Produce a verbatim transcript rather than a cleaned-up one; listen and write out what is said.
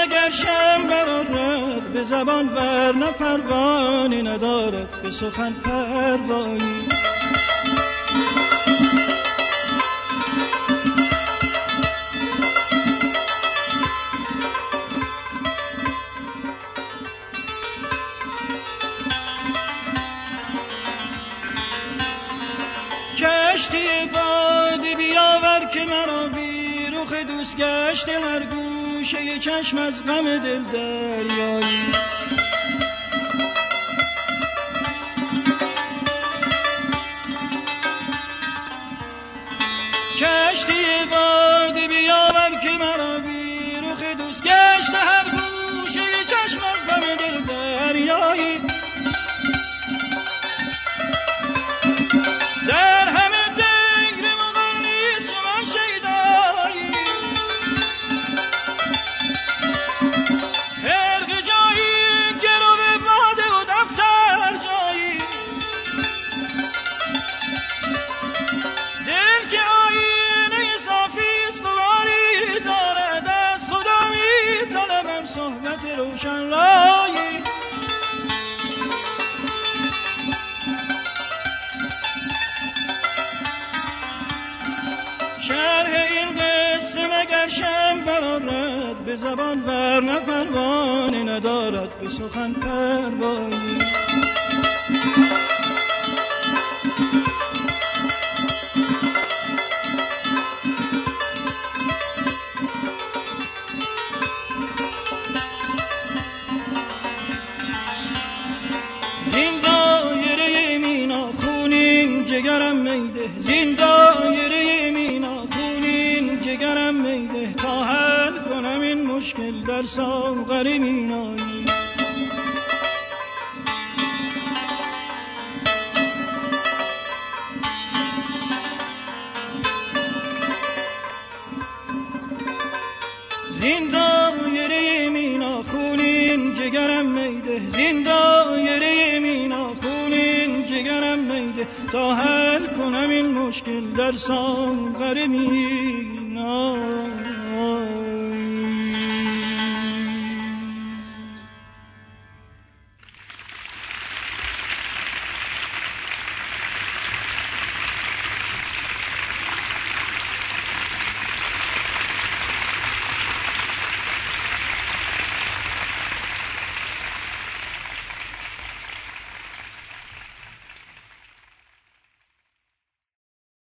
اگر شم برآرد به زبان ورنه پروانه ندارد به سخن پروایی. کشتی بادی بیاور که مرا بی رخ دوست گشته هر گوشه چشم از غم دل دریایی. کشتی بادی بیاور که مرا بی رخ دوست گشته هر گوشه چشم از غم دل دریایی. در همه دیر مغانی شما شیدایی، خرق جایی گرو باده و دفتر جایی. دل که آینه صافیست غباری دارد، از خدا می طلبم صحبت روشن رایی. شرح این قصه مگر شم برآرد به زبان ورنه پروانه ندارد به سخن پروایی. زین دایره مینا خونین جگرم میده، زین دایره مینا خونین جگرم میده، تا حل کنم این مشکل در ساغر مینایی. زین دایره مینا خونین جگرم میده، زین دایره مینا خونین جگرم میده، تا حل کنم این مشکل در ساغر مینایی.